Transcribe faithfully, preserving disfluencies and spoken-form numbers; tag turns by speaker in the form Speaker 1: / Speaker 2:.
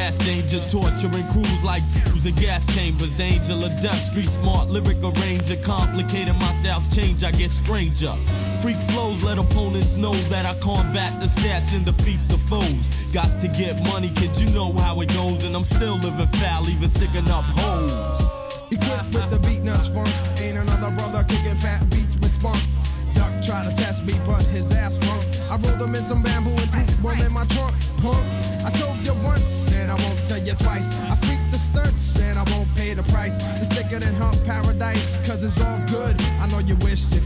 Speaker 1: Fast danger, torturing crews like in gas chambers. The angel of death, street smart, lyric arranger. Complicated, my styles change, I get stranger. Freak flows, let opponents know that I combat the stats and defeat the foes. Got to get money, kid, you know how it goes. And I'm still living foul, even sticking up hoes.
Speaker 2: Equipped with the beat nuts funk, ain't another brother kicking fat beat